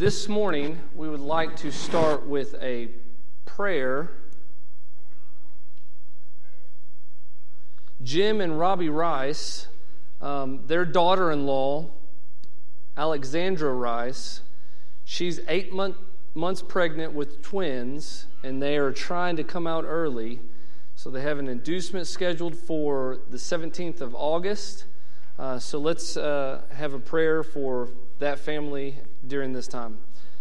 This morning, we would like to start with a prayer. Jim and Robbie Rice, their daughter-in-law, Alexandra Rice, she's 8 months pregnant with twins, and they are trying to come out early. So they have an inducement scheduled for the 17th of August. So let's have a prayer for that family during this time.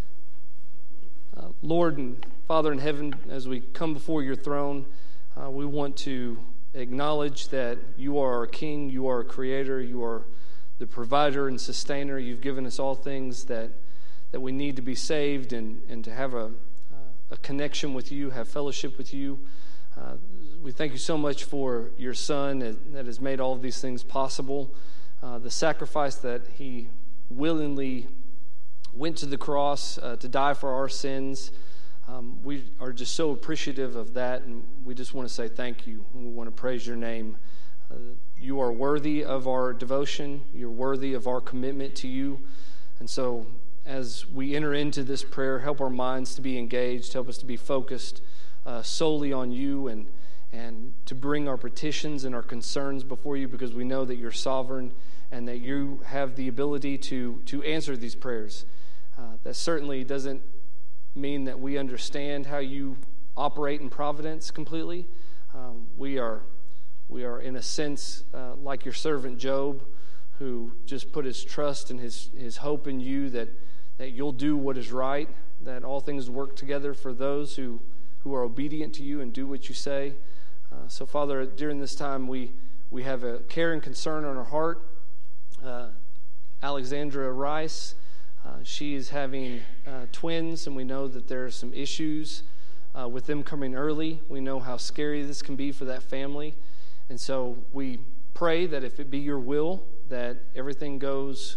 Lord and Father in heaven, as we come before your throne, we want to acknowledge that you are our King, you are our Creator, you are the provider and sustainer. You've given us all things that we need to be saved and to have a connection with you, have fellowship with you. We thank you so much for your Son that has made all of these things possible. The sacrifice that he willingly went to the cross to die for our sins. We are just so appreciative of that, and we just want to say thank you. We want to praise your name. You are worthy of our devotion. You're worthy of our commitment to you. And so as we enter into this prayer, help our minds to be engaged, help us to be focused solely on you and to bring our petitions and our concerns before you, because we know that you're sovereign and that you have the ability to answer these prayers. That certainly doesn't mean that we understand how you operate in providence completely. We are in a sense like your servant Job, who just put his trust and his hope in you that you'll do what is right, that all things work together for those who are obedient to you and do what you say. So Father, during this time we have a care and concern on our heart. Alexandra Rice, she is having twins, and we know that there are some issues with them coming early. We know how scary this can be for that family. And so we pray that if it be your will, that everything goes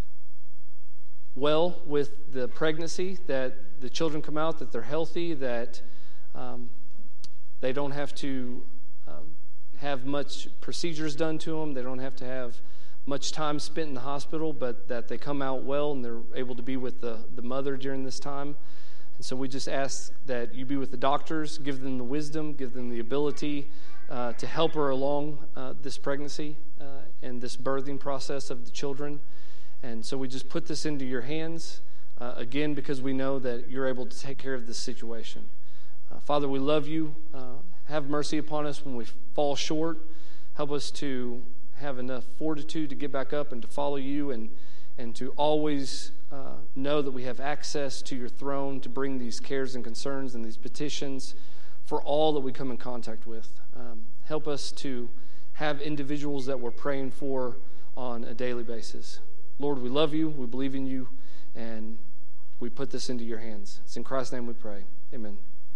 well with the pregnancy, that the children come out, that they're healthy, that they don't have to have much procedures done to them. They don't have to have much time spent in the hospital, but that they come out well and they're able to be with the mother during this time. And so we just ask that you be with the doctors, give them the wisdom, give them the ability to help her along this pregnancy and this birthing process of the children. And so we just put this into your hands, again, because we know that you're able to take care of this situation. Father, we love you. Have mercy upon us when we fall short. Help us to have enough fortitude to get back up and to follow you and to always know that we have access to your throne to bring these cares and concerns and these petitions for all that we come in contact with. Help us to have individuals that we're praying for on a daily basis. Lord, we love you, we believe in you, and we put this into your hands. It's in Christ's name we pray. Amen.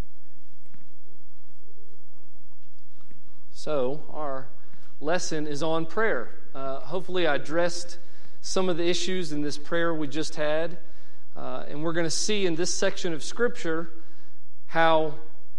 So, our lesson is on prayer. Hopefully I addressed some of the issues in this prayer we just had. And we're going to see in this section of Scripture how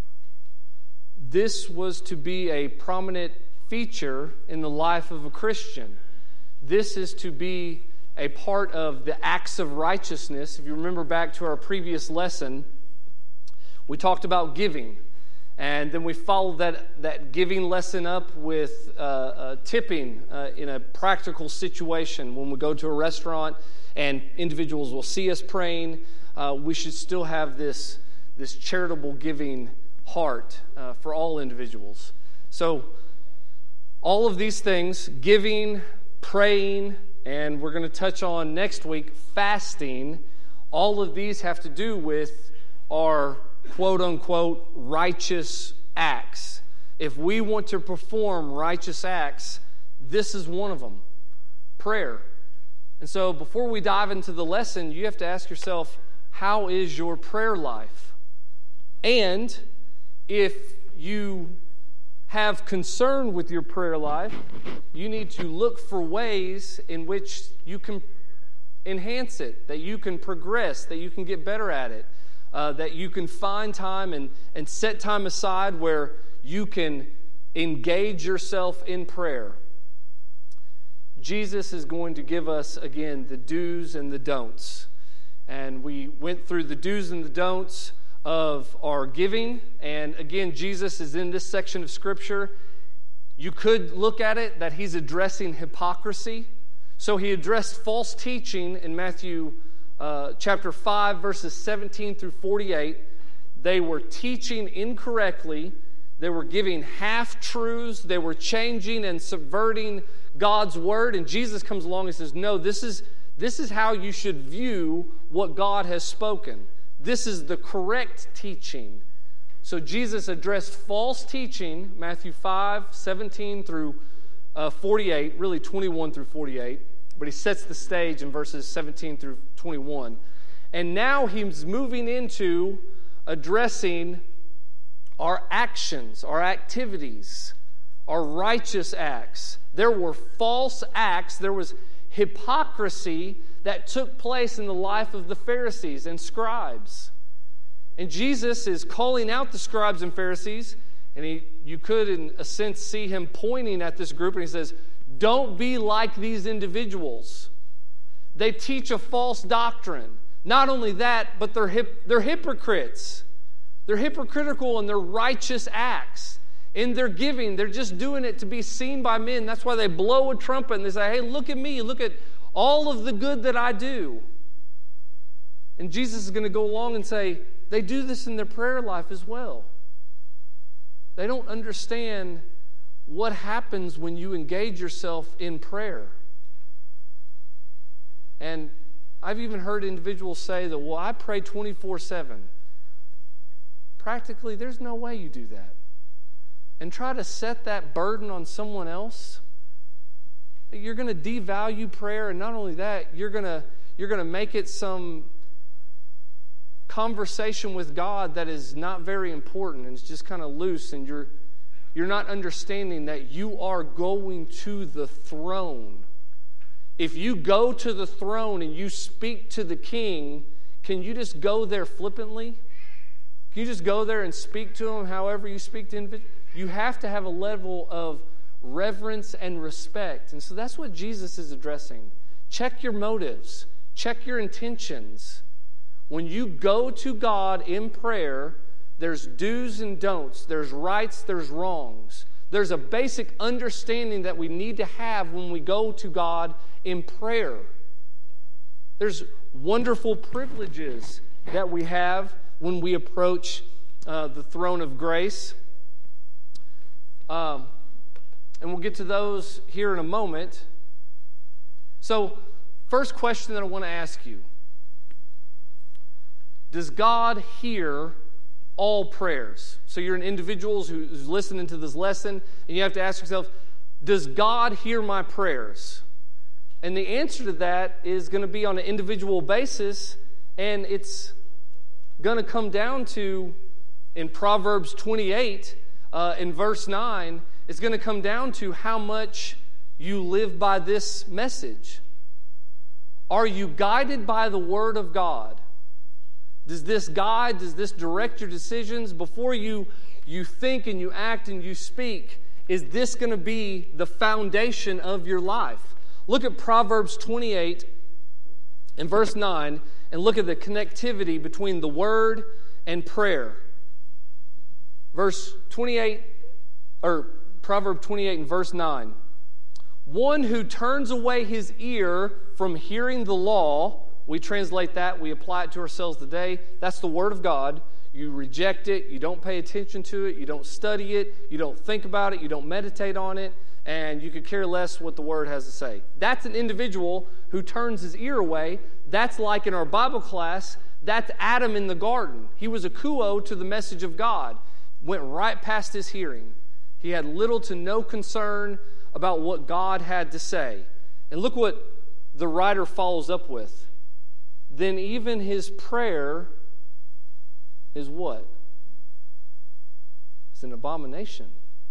this was to be a prominent feature in the life of a Christian. This is to be a part of the acts of righteousness. If you remember back to our previous lesson, we talked about giving. And then we followed that giving lesson up with tipping in a practical situation. When we go to a restaurant and individuals will see us praying, we should still have this charitable giving heart for all individuals. So all of these things, giving, praying, and we're going to touch on next week, fasting, all of these have to do with our quote-unquote righteous acts. If we want to perform righteous acts, this is one of them, prayer. And so before we dive into the lesson, you have to ask yourself, how is your prayer life? And if you have concern with your prayer life, you need to look for ways in which you can enhance it, that you can progress, that you can get better at it. That you can find time and set time aside where you can engage yourself in prayer. Jesus is going to give us, again, the do's and the don'ts. And we went through the do's and the don'ts of our giving. And again, Jesus is in this section of Scripture. You could look at it that he's addressing hypocrisy. So he addressed false teaching in Matthew chapter 5, verses 17 through 48. They were teaching incorrectly. They were giving half-truths. They were changing and subverting God's word. And Jesus comes along and says, no, this is how you should view what God has spoken. This is the correct teaching. So Jesus addressed false teaching, Matthew 5, 17 through 48, really 21 through 48. But he sets the stage in verses 17 through 21. And now he's moving into addressing our actions, our activities, our righteous acts. There were false acts. There was hypocrisy that took place in the life of the Pharisees and scribes. And Jesus is calling out the scribes and Pharisees, and you could, in a sense, see him pointing at this group, and he says, don't be like these individuals. They teach a false doctrine. Not only that, but they're hypocrites. They're hypocritical in their righteous acts. In their giving, they're just doing it to be seen by men. That's why they blow a trumpet and they say, hey, look at me. Look at all of the good that I do. And Jesus is going to go along and say, they do this in their prayer life as well. They don't understand what happens when you engage yourself in prayer. And I've even heard individuals say that, well, I pray 24/7. Practically, there's no way you do that. And try to set that burden on someone else. You're going to devalue prayer, and not only that, you're going to make it some conversation with God that is not very important and it's just kind of loose, and you're not understanding that you are going to the throne. If you go to the throne and you speak to the king, can you just go there flippantly? Can you just go there and speak to him however you speak to individuals? You have to have a level of reverence and respect. And so that's what Jesus is addressing. Check your motives. Check your intentions. When you go to God in prayer, there's do's and don'ts. There's rights, there's wrongs. There's a basic understanding that we need to have when we go to God in prayer. There's wonderful privileges that we have when we approach the throne of grace. And we'll get to those here in a moment. So, first question that I want to ask you. Does God hear all prayers? So you're an individual who's listening to this lesson, and you have to ask yourself, does God hear my prayers? And the answer to that is going to be on an individual basis, and it's going to come down to, in Proverbs 28, in verse 9, it's going to come down to how much you live by this message. Are you guided by the Word of God? Does this guide, does this direct your decisions? Before you think and you act and you speak, is this going to be the foundation of your life? Look at Proverbs 28 and verse 9 and look at the connectivity between the Word and prayer. Verse 28, or Proverbs 28 and verse 9. One who turns away his ear from hearing the law, we translate that, we apply it to ourselves today. That's the Word of God. You reject it, you don't pay attention to it, you don't study it, you don't think about it, you don't meditate on it, and you could care less what the Word has to say. That's an individual who turns his ear away. That's like in our Bible class, that's Adam in the garden. He was a kuo to the message of God. Went right past his hearing. He had little to no concern about what God had to say. And look what the writer follows up with. Then even his prayer is what? It's an abomination.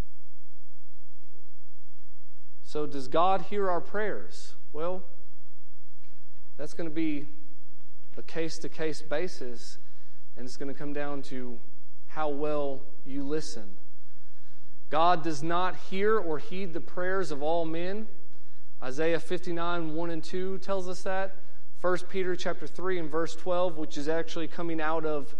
So does God hear our prayers? Well, that's going to be a case-to-case basis, and it's going to come down to how well you listen. God does not hear or heed the prayers of all men. Isaiah 59, 1 and 2 tells us that. 1 Peter chapter 3 and verse 12, which is actually coming out of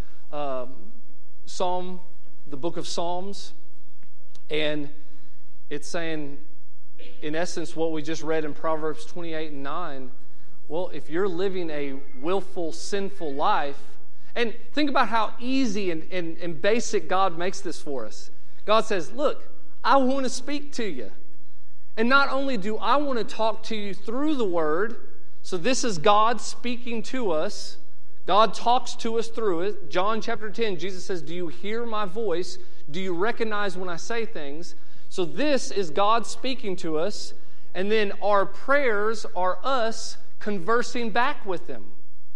the book of Psalms. And it's saying, in essence, what we just read in Proverbs 28 and 9. Well, if you're living a willful, sinful life, and think about how easy and basic God makes this for us. God says, look, I want to speak to you. And not only do I want to talk to you through the Word, so this is God speaking to us. God talks to us through it. John chapter 10, Jesus says, do you hear my voice? Do you recognize when I say things? So this is God speaking to us. And then our prayers are us conversing back with Him.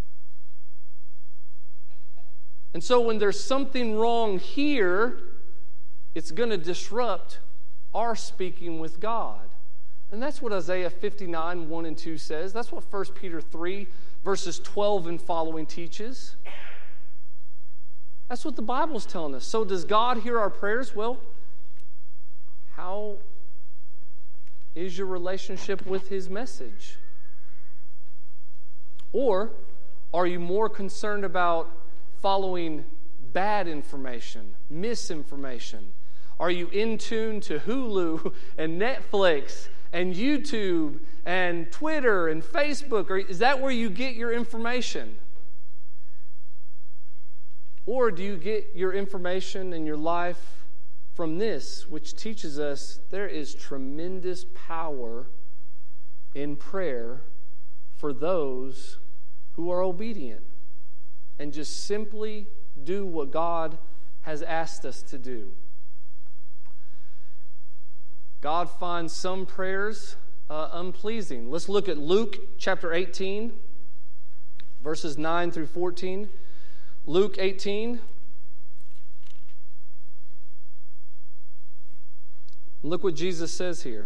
And so when there's something wrong here, it's going to disrupt our speaking with God. And that's what Isaiah 59, 1 and 2 says. That's what 1 Peter 3, verses 12 and following teaches. That's what the Bible's telling us. So does God hear our prayers? Well, how is your relationship with His message? Or are you more concerned about following bad information, misinformation? Are you in tune to Hulu and Netflix and YouTube and Twitter and Facebook? Or is that where you get your information? Or do you get your information and your life from this, which teaches us there is tremendous power in prayer for those who are obedient and just simply do what God has asked us to do. God finds some prayers unpleasing. Let's look at Luke chapter 18, verses 9 through 14. Luke 18. Look what Jesus says here.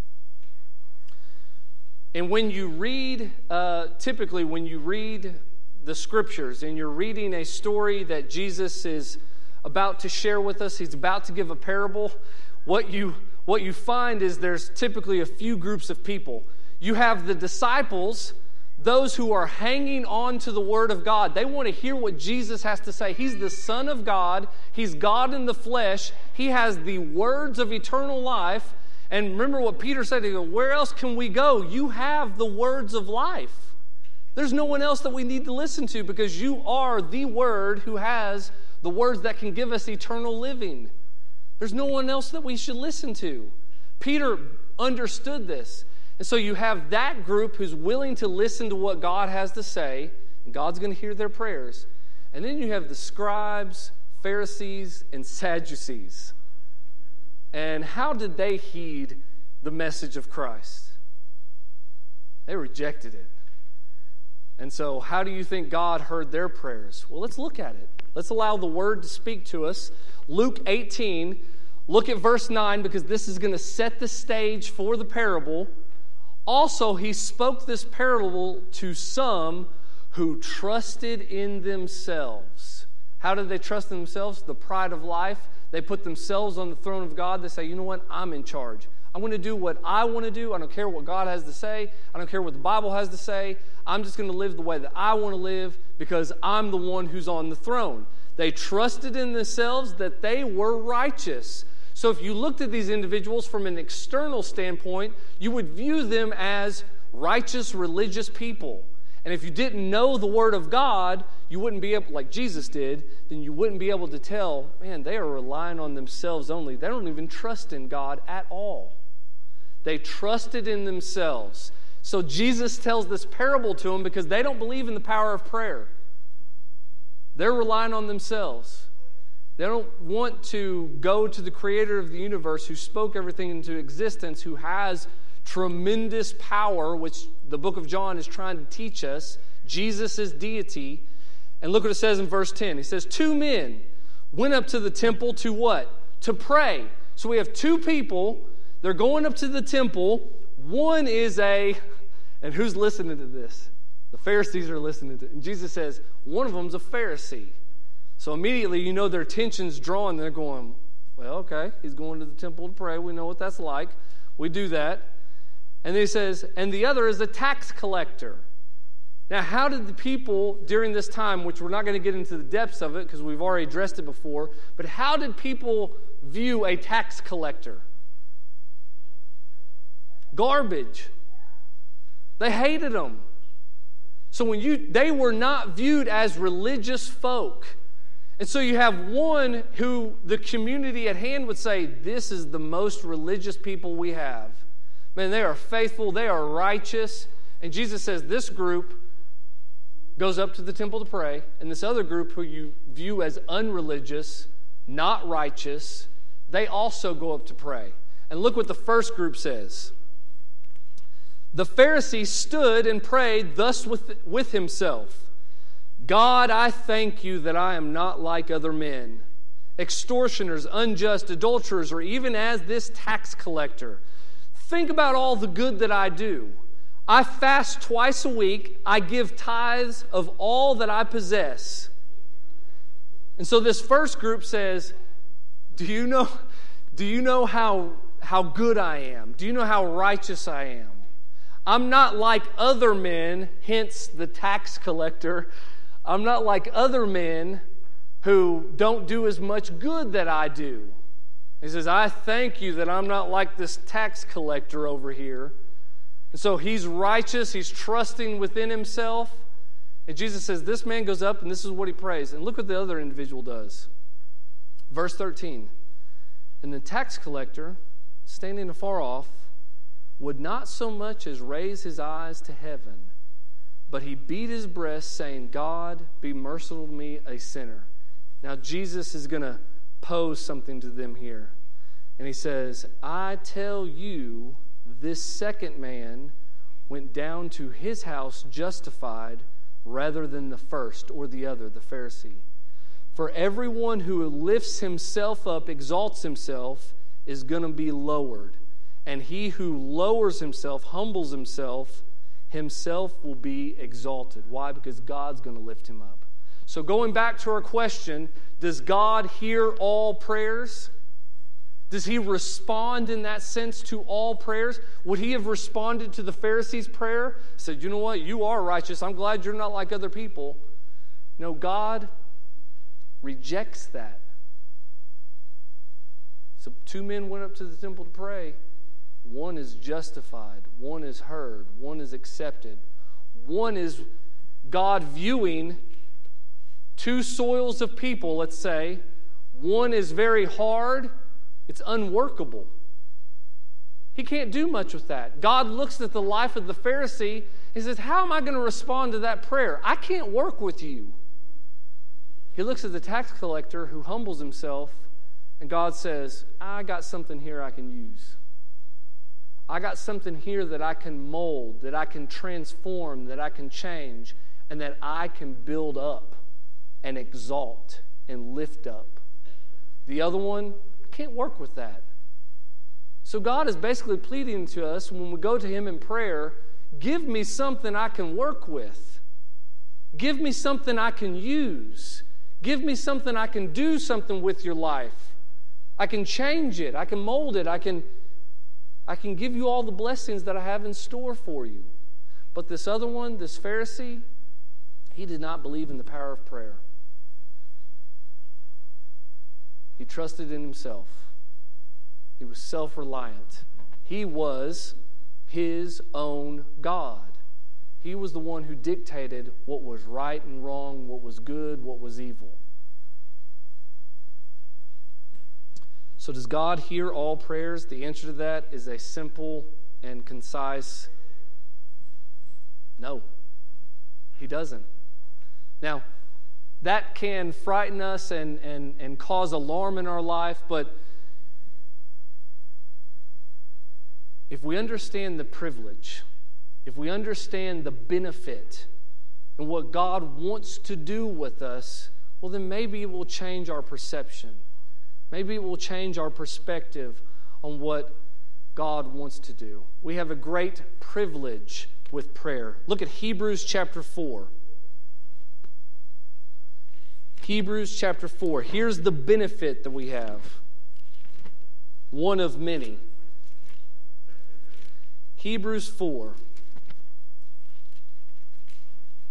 And when you read, typically when you read the Scriptures and you're reading a story that Jesus is about to share with us, He's about to give a parable, what you find is there's typically a few groups of people. You have the disciples, those who are hanging on to the Word of God. They want to hear what Jesus has to say. He's the Son of God. He's God in the flesh. He has the words of eternal life. And remember what Peter said, he goes, where else can we go? You have the words of life. There's no one else that we need to listen to because you are the Word who has the words that can give us eternal living. There's no one else that we should listen to. Peter understood this. And so you have that group who's willing to listen to what God has to say, and God's going to hear their prayers. And then you have the scribes, Pharisees, and Sadducees. And how did they heed the message of Christ? They rejected it. And so how do you think God heard their prayers? Well, let's look at it. Let's allow the Word to speak to us. Luke 18, look at verse 9 because this is going to set the stage for the parable. Also, He spoke this parable to some who trusted in themselves. How did they trust in themselves? The pride of life. They put themselves on the throne of God. They say, you know what? I'm in charge. I'm going to do what I want to do. I don't care what God has to say. I don't care what the Bible has to say. I'm just going to live the way that I want to live because I'm the one who's on the throne. They trusted in themselves that they were righteous. So if you looked at these individuals from an external standpoint, you would view them as righteous, religious people. And if you didn't know the Word of God, you wouldn't be able, like Jesus did, then you wouldn't be able to tell, man, they are relying on themselves only. They don't even trust in God at all. They trusted in themselves. So Jesus tells this parable to them because they don't believe in the power of prayer. They're relying on themselves. They don't want to go to the Creator of the universe who spoke everything into existence, who has tremendous power, which the book of John is trying to teach us. Jesus is deity. And look what it says in verse 10. He says, 2 men went up to the temple to what? To pray. So we have 2 people. They're going up to the temple. One is and who's listening to this? The Pharisees are listening to it. And Jesus says, one of them's a Pharisee. So immediately you know their attention's drawn. They're going, well, okay, he's going to the temple to pray. We know what that's like. We do that. And then he says, and the other is a tax collector. Now, how did the people during this time, which we're not going to get into the depths of it because we've already addressed it before, but how did people view a tax collector? Garbage. They hated them. So they were not viewed as religious folk. And so you have one who the community at hand would say, this is the most religious people we have. Man, they are faithful, they are righteous. And Jesus says this group goes up to the temple to pray, and this other group who you view as unreligious, not righteous, they also go up to pray. And look what the first group says. The Pharisee stood and prayed thus with himself. God, I thank you that I am not like other men, extortioners, unjust, adulterers, or even as this tax collector. Think about all the good that I do. I fast twice a week. I give tithes of all that I possess. And so this first group says, do you know how good I am? Do you know how righteous I am? I'm not like other men, hence the tax collector. I'm not like other men who don't do as much good that I do. He says, I thank you that I'm not like this tax collector over here. And so he's righteous, he's trusting within himself. And Jesus says, this man goes up and this is what he prays. And look what the other individual does. Verse 13. And the tax collector, standing afar off, would not so much as raise his eyes to heaven, but he beat his breast, saying, God, be merciful to me, a sinner. Now Jesus is going to pose something to them here. And he says, I tell you, this second man went down to his house justified rather than the first or the other, the Pharisee. For everyone who lifts himself up, exalts himself, is going to be lowered. And he who lowers himself, humbles himself will be exalted. Why? Because God's going to lift him up. So going back to our question, does God hear all prayers? Does he respond in that sense to all prayers? Would he have responded to the Pharisees' prayer? Said, you know what? You are righteous. I'm glad you're not like other people. No, God rejects that. So 2 men went up to the temple to pray. One is justified. One is heard. One is accepted. One is God viewing 2 soils of people, let's say. One is very hard. It's unworkable. He can't do much with that. God looks at the life of the Pharisee. He says, how am I going to respond to that prayer? I can't work with you. He looks at the tax collector who humbles himself, and God says, I got something here I can use. I got something here that I can mold, that I can transform, that I can change, and that I can build up and exalt and lift up. The other one, can't work with that. So God is basically pleading to us when we go to him in prayer, give me something I can work with. Give me something I can use. Give me something I can do something with your life. I can change it. I can mold it. I can give you all the blessings that I have in store for you. But this other one, this Pharisee, he did not believe in the power of prayer. He trusted in himself. He was self-reliant. He was his own God. He was the one who dictated what was right and wrong, what was good, what was evil. So does God hear all prayers? The answer to that is a simple and concise no. He doesn't. Now, that can frighten us and cause alarm in our life, but if we understand the privilege, if we understand the benefit and what God wants to do with us, well, then maybe it will change our perception. Maybe it will change our perspective on what God wants to do. We have a great privilege with prayer. Look at Hebrews chapter 4. Hebrews chapter 4. Here's the benefit that we have. One of many. Hebrews 4.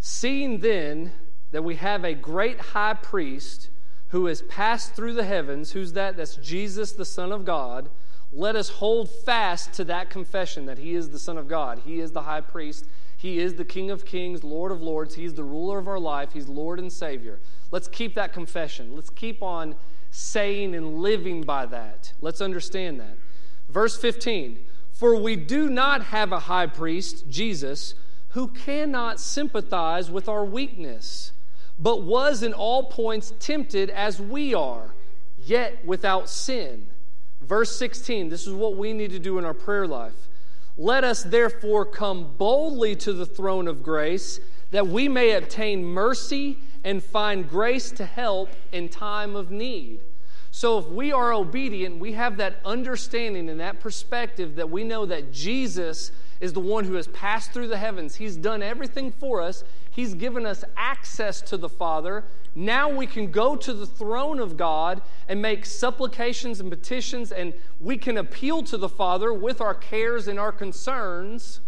Seeing then that we have a great high priest who has passed through the heavens, who's that? That's Jesus, the Son of God. Let us hold fast to that confession that he is the Son of God. He is the high priest. He is the King of kings, Lord of lords. He's the ruler of our life. He's Lord and Savior. Let's keep that confession. Let's keep on saying and living by that. Let's understand that. Verse 15, for we do not have a high priest, Jesus, who cannot sympathize with our weakness, but was in all points tempted as we are, yet without sin. Verse 16, this is what we need to do in our prayer life. Let us therefore come boldly to the throne of grace, that we may obtain mercy and find grace to help in time of need. So if we are obedient, we have that understanding and that perspective that we know that Jesus is the one who has passed through the heavens. He's done everything for us. He's given us access to the Father. Now we can go to the throne of God and make supplications and petitions, and we can appeal to the Father with our cares and our concerns.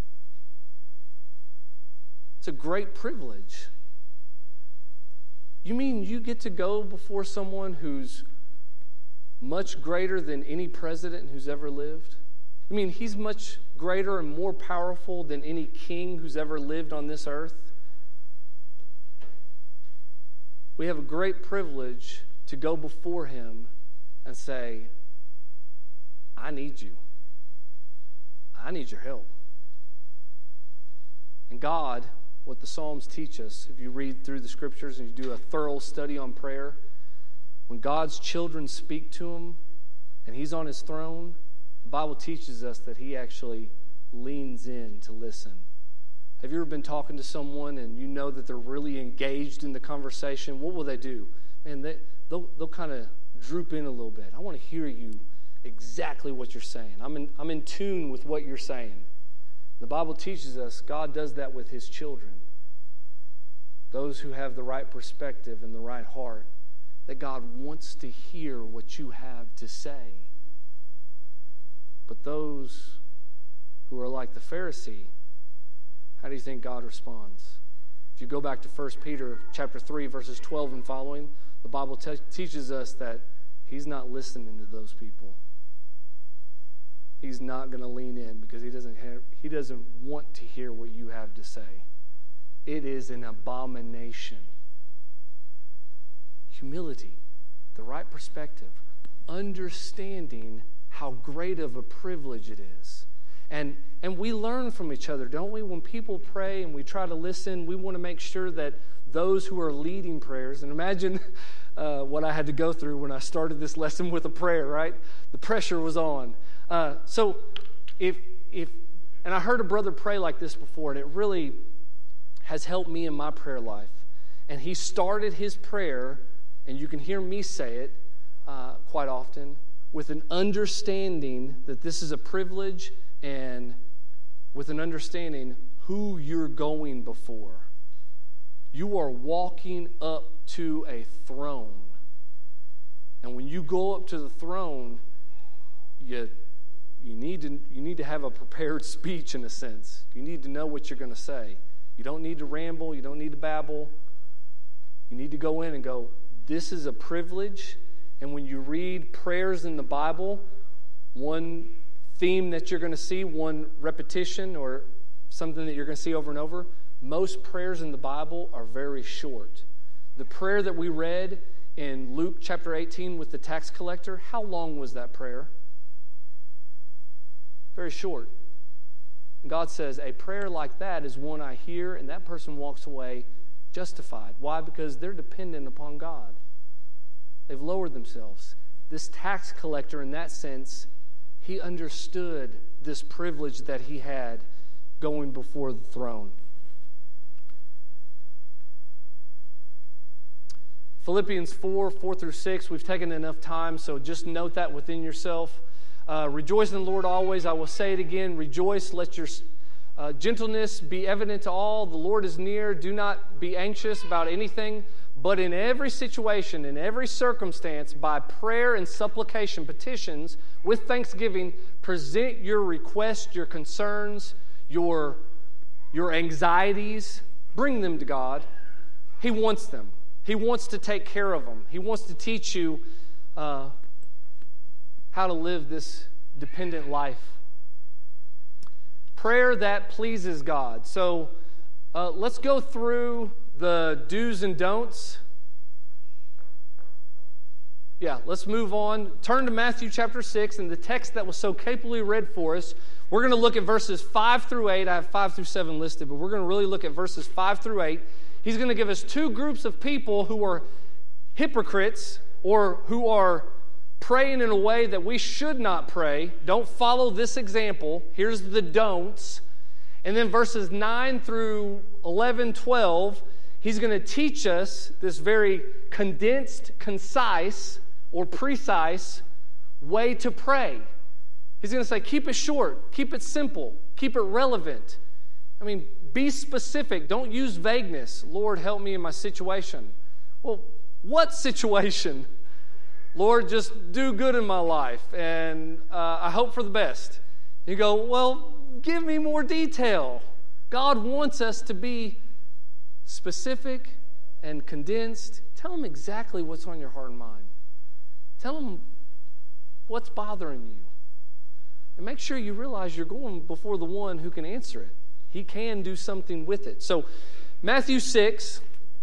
It's a great privilege. You mean you get to go before someone who's much greater than any president who's ever lived? You mean he's much greater and more powerful than any king who's ever lived on this earth? We have a great privilege to go before him and say, I need you. I need your help. And God, what the Psalms teach us, if you read through the scriptures and you do a thorough study on prayer, when God's children speak to him and he's on his throne, the Bible teaches us that he actually leans in to listen. Have you ever been talking to someone and you know that they're really engaged in the conversation? What will they do? Man, they'll kind of droop in a little bit. I want to hear you exactly what you're saying. I'm in tune with what you're saying. The Bible teaches us God does that with his children. Those who have the right perspective and the right heart, that God wants to hear what you have to say. But those who are like the Pharisee, how do you think God responds? If you go back to 1 Peter chapter 3, verses 12 and following, the Bible teaches us that he's not listening to those people. He's not going to lean in because he doesn't want to hear what you have to say. It is an abomination. Humility, the right perspective, understanding how great of a privilege it is. And we learn from each other, don't we? When people pray and we try to listen, we want to make sure that those who are leading prayers, and imagine what I had to go through when I started this lesson with a prayer, right? The pressure was on. So if I heard a brother pray like this before, and it really has helped me in my prayer life. And he started his prayer, and you can hear me say it quite often, with an understanding that this is a privilege and with an understanding who you're going before. You are walking up to a throne. And when you go up to the throne, you need to have a prepared speech in a sense. You need to know what you're going to say. You don't need to ramble. You don't need to babble. You need to go in and go, this is a privilege. And when you read prayers in the Bible, one theme that you're going to see, one repetition or something that you're going to see over and over, most prayers in the Bible are very short. The prayer that we read in Luke chapter 18 with the tax collector, how long was that prayer? Very short. And God says, a prayer like that is one I hear, and that person walks away justified. Why? Because they're dependent upon God. They've lowered themselves. This tax collector, in that sense, he understood this privilege that he had going before the throne. Philippians 4 through 6, we've taken enough time, so just note that within yourself. Rejoice in the Lord always. I will say it again. Rejoice. Let your gentleness be evident to all. The Lord is near. Do not be anxious about anything, but in every situation, in every circumstance, by prayer and supplication, petitions, with thanksgiving, present your requests, your concerns, your anxieties bring them to God. He wants them. He wants to take care of them. He wants to teach you how to live this dependent life. Prayer that pleases God. So let's go through the do's and don'ts. Yeah, let's move on. Turn to Matthew chapter 6, and the text that was so capably read for us. We're going to look at verses 5 through 8. I have 5 through 7 listed, but we're going to really look at verses 5 through 8. He's going to give us two groups of people who are hypocrites or who are praying in a way that we should not pray. Don't follow this example. Here's the don'ts. And then verses 9 through 11, 12, he's going to teach us this very condensed, concise, or precise way to pray. He's going to say, keep it short, keep it simple, keep it relevant. I mean, be specific. Don't use vagueness. Lord, help me in my situation. Well, what situation? Lord, just do good in my life, and I hope for the best. You go, well, give me more detail. God wants us to be specific and condensed. Tell him exactly what's on your heart and mind. Tell him what's bothering you. And make sure you realize you're going before the one who can answer it. He can do something with it. So, Matthew 6.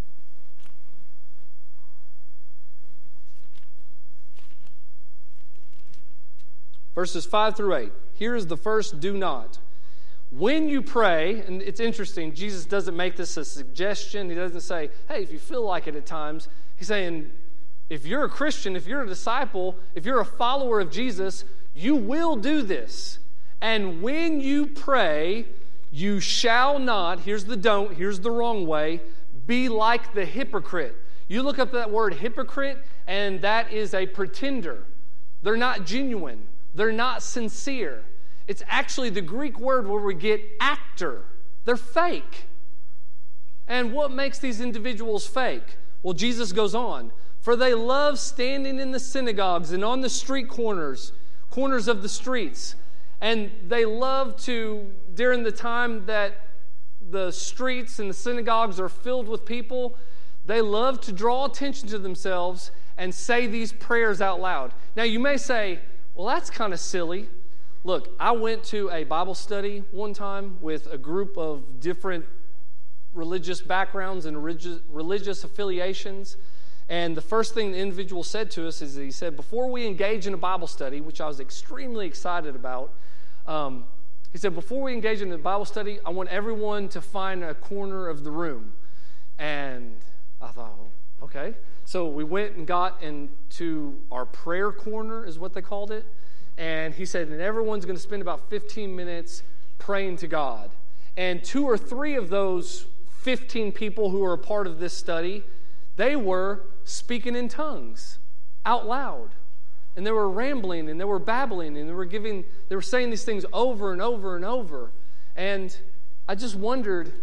Verses 5 through 8. Here is the first do not. When you pray, and it's interesting, Jesus doesn't make this a suggestion. He doesn't say, hey, if you feel like it at times. He's saying, if you're a Christian, if you're a disciple, if you're a follower of Jesus, you will do this. And when you pray, you shall not, here's the don't, here's the wrong way, be like the hypocrite. You look up that word hypocrite, and that is a pretender. They're not genuine. They're not sincere. It's actually the Greek word where we get actor. They're fake. And what makes these individuals fake? Well, Jesus goes on. For they love standing in the synagogues and on the street corners of the streets. And they love to, during the time that the streets and the synagogues are filled with people, they love to draw attention to themselves and say these prayers out loud. Now, you may say, well, that's kind of silly. Look, I went to a Bible study one time with a group of different religious backgrounds and religious affiliations. And the first thing the individual said to us is he said, before we engage in a Bible study, which I was extremely excited about, he said, before we engage in the Bible study, I want everyone to find a corner of the room. And I thought, well, okay. So we went and got into our prayer corner, is what they called it. And he said, and everyone's going to spend about 15 minutes praying to God. And 2 or 3 of those 15 people who were a part of this study, they were speaking in tongues out loud. And they were rambling and they were babbling and they were saying these things over and over and over. And I just wondered,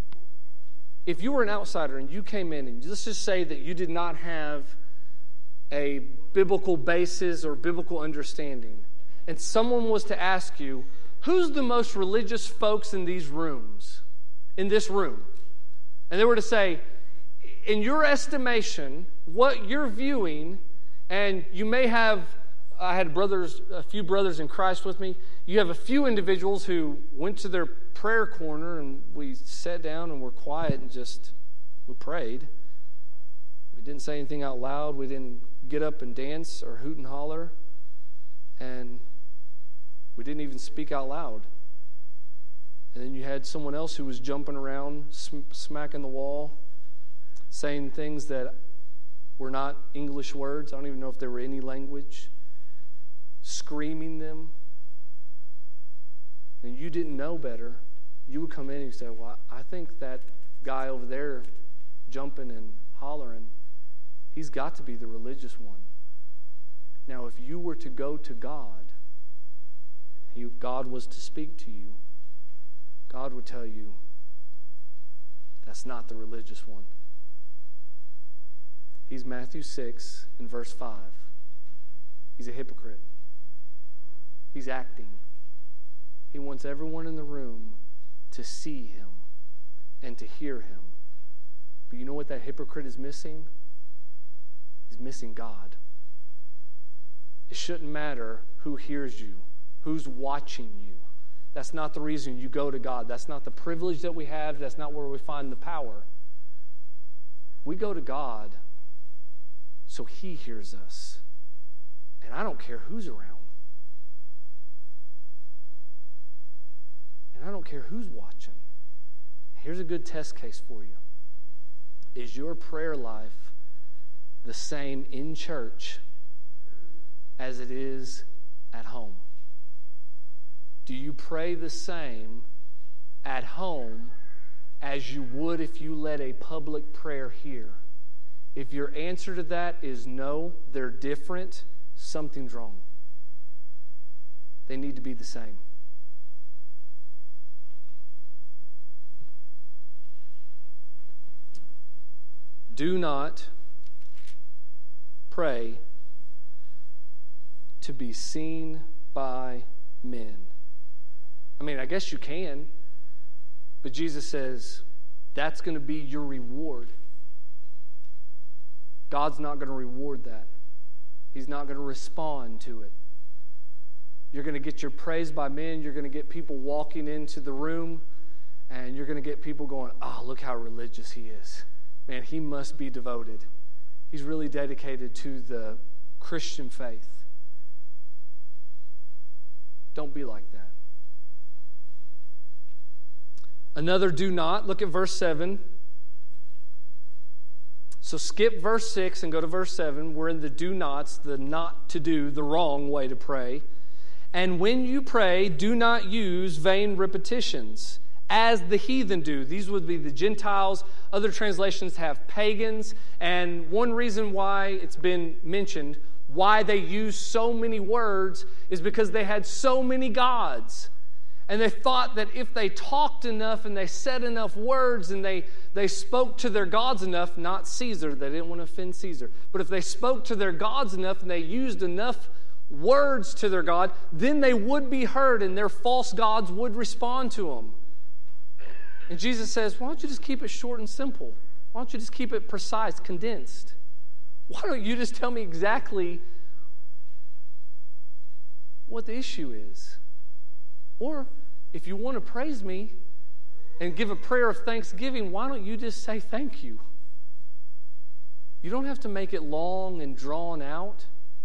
if you were an outsider and you came in and let's just say that you did not have a biblical basis or biblical understanding, and someone was to ask you, who's the most religious folks in these rooms, in this room? And they were to say, in your estimation, what you're viewing, and you may have, I had a few brothers in Christ with me, you have a few individuals who went to their prayer corner and we sat down and were quiet and we prayed. We didn't say anything out loud. We didn't get up and dance or hoot and holler. And we didn't even speak out loud. And then you had someone else who was jumping around, smacking the wall, saying things that were not English words. I don't even know if there were any language. Screaming them. And you didn't know better. You would come in and you say, well, I think that guy over there jumping and hollering, he's got to be the religious one. Now, if you were to go to God, God was to speak to you, God would tell you, that's not the religious one. He's Matthew 6 in verse 5. He's a hypocrite. He's acting. He wants everyone in the room to see him. and to hear him. But you know what that hypocrite is missing? He's missing God. It shouldn't matter who hears you, who's watching you. That's not the reason you go to God. That's not the privilege that we have. That's not where we find the power. We go to God so he hears us. And I don't care who's around. And I don't care who's watching. Here's a good test case for you. Is your prayer life the same in church as it is at home? Do you pray the same at home as you would if you led a public prayer here? If your answer to that is no, they're different, something's wrong. They need to be the same. Do not pray to be seen by men. I mean, I guess you can, but Jesus says that's going to be your reward. God's not going to reward that. He's not going to respond to it. You're going to get your praise by men. You're going to get people walking into the room, and you're going to get people going, oh, look how religious he is. Man, he must be devoted. He's really dedicated to the Christian faith. Don't be like that. Another do not. Look at verse 7. So skip verse 6 and go to verse 7. We're in the do nots, the not to do, the wrong way to pray. And when you pray, do not use vain repetitions, as the heathen do. These would be the Gentiles. Other translations have pagans. And one reason why it's been mentioned, why they use so many words, is because they had so many gods. And they thought that if they talked enough and they said enough words and they spoke to their gods enough, not Caesar, they didn't want to offend Caesar, but if they spoke to their gods enough and they used enough words to their God, then they would be heard and their false gods would respond to them. And Jesus says, why don't you just keep it short and simple? Why don't you just keep it precise, condensed? Why don't you just tell me exactly what the issue is? Or if you want to praise me and give a prayer of thanksgiving, why don't you just say thank you? You don't have to make it long and drawn out.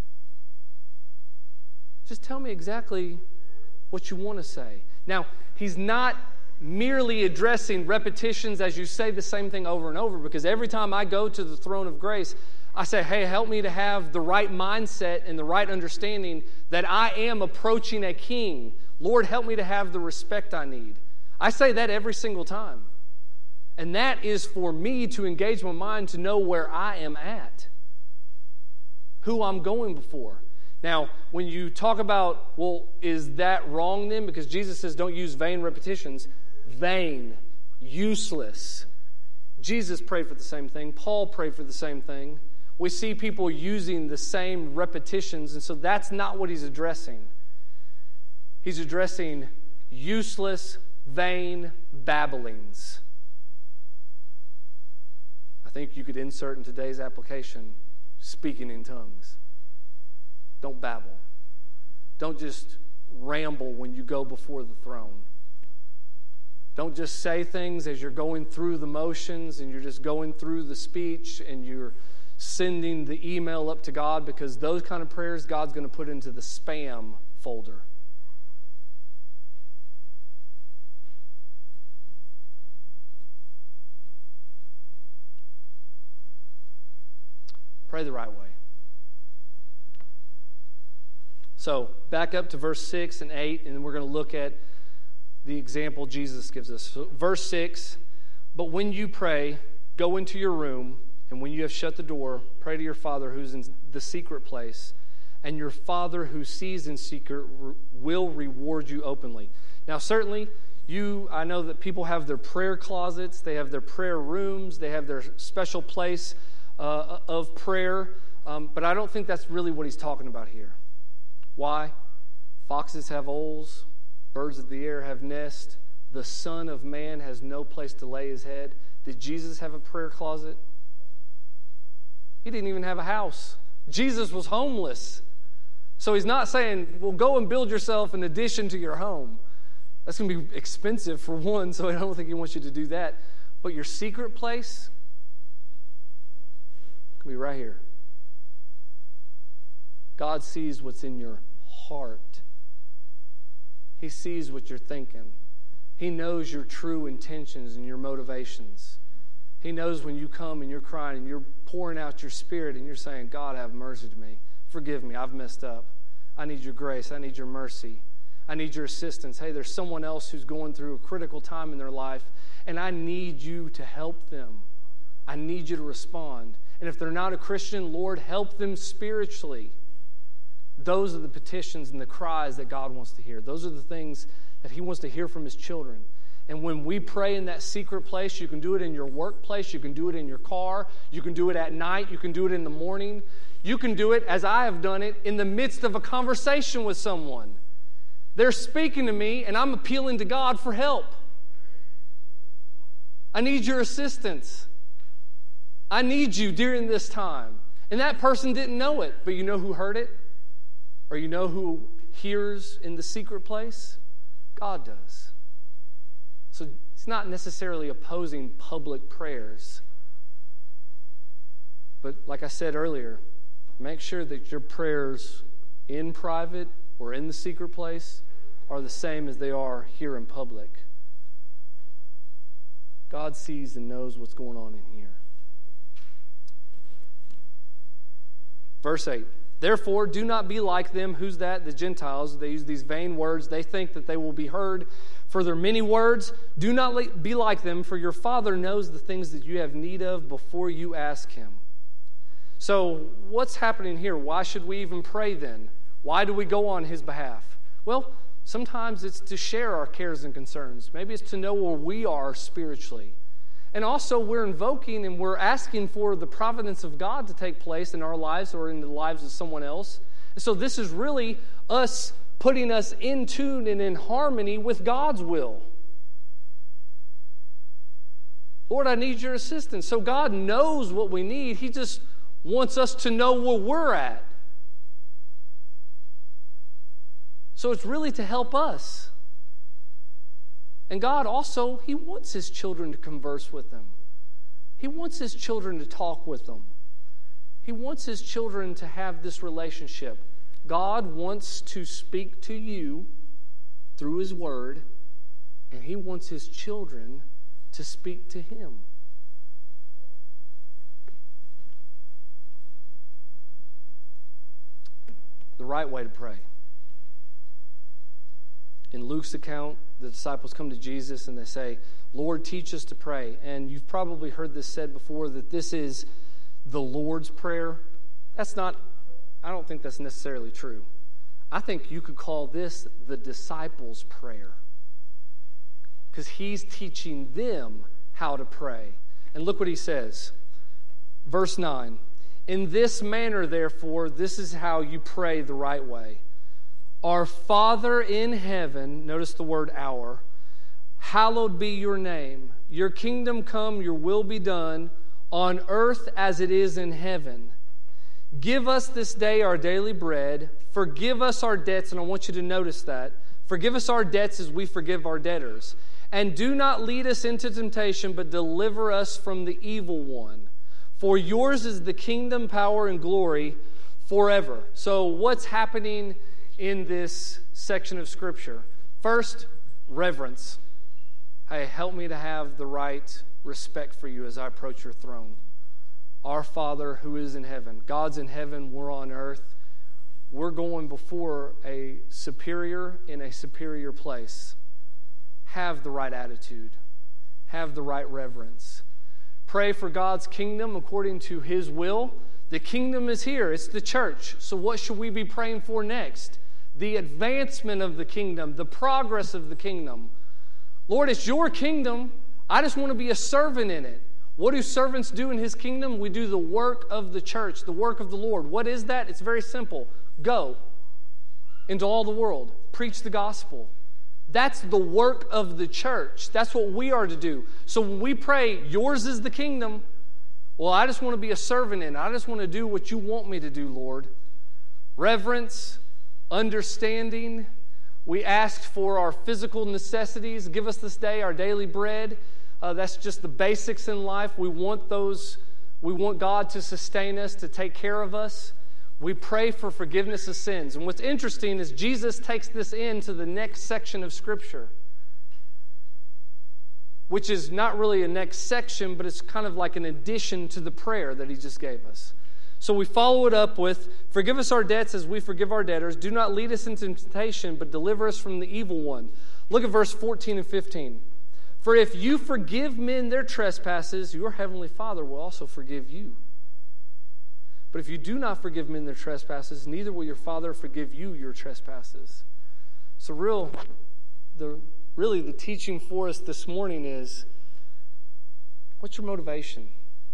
Just tell me exactly what you want to say. Now, he's not merely addressing repetitions as you say the same thing over and over, because every time I go to the throne of grace, I say, hey, help me to have the right mindset and the right understanding that I am approaching a king. Lord, help me to have the respect I need. I say that every single time. And that is for me to engage my mind to know where I am at, who I'm going before. Now, when you talk about, well, is that wrong then? Because Jesus says don't use vain repetitions. Vain, useless. Jesus prayed for the same thing. Paul prayed for the same thing. We see people using the same repetitions, and so that's not what he's addressing. He's addressing useless, vain babblings. I think you could insert in today's application, speaking in tongues. Don't babble. Don't just ramble when you go before the throne. Don't just say things as you're going through the motions and you're just going through the speech and you're sending the email up to God, because those kind of prayers God's going to put into the spam folder. Pray the right way. So, back up to verse 6 and 8, and we're going to look at the example Jesus gives us. So, verse 6, but when you pray, go into your room, and when you have shut the door, pray to your Father who's in the secret place, and your Father who sees in secret will reward you openly. Now, certainly, I know that people have their prayer closets, they have their prayer rooms, they have their special place of prayer, but I don't think that's really what he's talking about here. Why? Foxes have holes, birds of the air have nests, the Son of Man has no place to lay his head. Did Jesus have a prayer closet? He didn't even have a house. Jesus was homeless. So he's not saying, well, go and build yourself an addition to your home. That's going to be expensive for one, so I don't think he wants you to do that. But your secret place can be right here. God sees what's in your heart. He sees what you're thinking. He knows your true intentions and your motivations. He knows when you come and you're crying and you're pouring out your spirit and you're saying, God, have mercy to me. Forgive me. I've messed up. I need your grace. I need your mercy. I need your assistance. Hey, there's someone else who's going through a critical time in their life, and I need you to help them. I need you to respond. And if they're not a Christian, Lord, help them spiritually. Those are the petitions and the cries that God wants to hear. Those are the things that he wants to hear from his children. And when we pray in that secret place, you can do it in your workplace, you can do it in your car, you can do it at night, you can do it in the morning. You can do it, as I have done it, in the midst of a conversation with someone. They're speaking to me, and I'm appealing to God for help. I need your assistance. I need you during this time. And that person didn't know it, but you know who heard it? Or you know who hears in the secret place? God does. So it's not necessarily opposing public prayers. But like I said earlier, make sure that your prayers in private or in the secret place are the same as they are here in public. God sees and knows what's going on in here. Verse 8. Therefore, do not be like them. Who's that? The Gentiles. They use these vain words. They think that they will be heard for their many words. Do not be like them, for your Father knows the things that you have need of before you ask him. So, what's happening here? Why should we even pray then? Why do we go on his behalf? Well, sometimes it's to share our cares and concerns. Maybe it's to know where we are spiritually. And also we're invoking and we're asking for the providence of God to take place in our lives or in the lives of someone else. And so this is really us putting us in tune and in harmony with God's will. Lord, I need your assistance. So God knows what we need. He just wants us to know where we're at. So it's really to help us. And God also, he wants his children to converse with them. He wants his children to talk with them. He wants his children to have this relationship. God wants to speak to you through his word, and he wants his children to speak to him. The right way to pray. In Luke's account, the disciples come to Jesus and they say, Lord, teach us to pray. And you've probably heard this said before, that this is the Lord's Prayer. I don't think that's necessarily true. I think you could call this the disciples' prayer, because he's teaching them how to pray. And look what he says. Verse 9, in this manner, therefore, this is how you pray the right way. Our Father in heaven, notice the word our, hallowed be your name. Your kingdom come, your will be done, on earth as it is in heaven. Give us this day our daily bread. Forgive us our debts, and I want you to notice that. Forgive us our debts as we forgive our debtors. And do not lead us into temptation, but deliver us from the evil one. For yours is the kingdom, power, and glory forever. So what's happening in this section of Scripture? First, reverence. Hey, help me to have the right respect for you as I approach your throne. Our Father who is in heaven. God's in heaven, we're on earth. We're going before a superior in a superior place. Have the right attitude. Have the right reverence. Pray for God's kingdom according to his will. The kingdom is here. It's the church. So what should we be praying for next? The advancement of the kingdom, the progress of the kingdom. Lord, it's your kingdom. I just want to be a servant in it. What do servants do in his kingdom? We do the work of the church, the work of the Lord. What is that? It's very simple. Go into all the world. Preach the gospel. That's the work of the church. That's what we are to do. So when we pray, yours is the kingdom, well, I just want to be a servant in it. I just want to do what you want me to do, Lord. Reverence, understanding. We asked for our physical necessities. Give us this day our daily bread. That's just the basics in life. We want those. We want God to sustain us, to take care of us. We pray for forgiveness of sins. And what's interesting is Jesus takes this into the next section of Scripture, which is not really a next section, but it's kind of like an addition to the prayer that he just gave us. So we follow it up with, forgive us our debts as we forgive our debtors. Do not lead us into temptation, but deliver us from the evil one. Look at verse 14 and 15. For if you forgive men their trespasses, your heavenly Father will also forgive you. But if you do not forgive men their trespasses, neither will your Father forgive you your trespasses. So really the teaching for us this morning is, what's your motivation?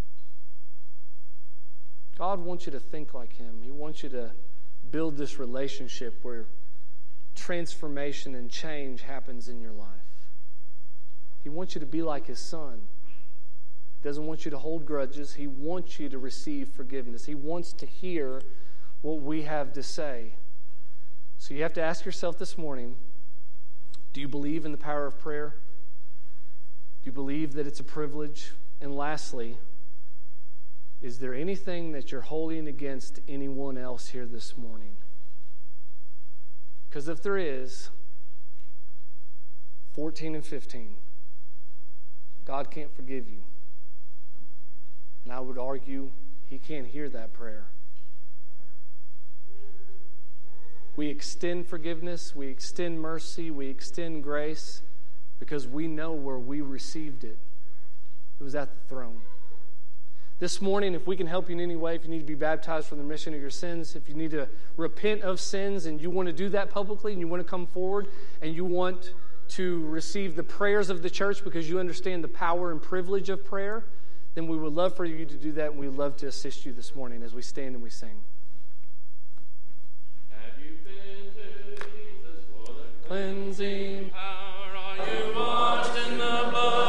God wants you to think like him. He wants you to build this relationship where transformation and change happens in your life. He wants you to be like his son. He doesn't want you to hold grudges. He wants you to receive forgiveness. He wants to hear what we have to say. So you have to ask yourself this morning, do you believe in the power of prayer? Do you believe that it's a privilege? And lastly, is there anything that you're holding against anyone else here this morning? Because if there is, 14 and 15, God can't forgive you. And I would argue he can't hear that prayer. We extend forgiveness, we extend mercy, we extend grace because we know where we received it. It was at the throne. This morning, if we can help you in any way, if you need to be baptized for the remission of your sins, if you need to repent of sins and you want to do that publicly and you want to come forward and you want to receive the prayers of the church because you understand the power and privilege of prayer, then we would love for you to do that, and we'd love to assist you this morning as we stand and we sing. Have you been to Jesus for the cleansing power? Are you washed in the blood?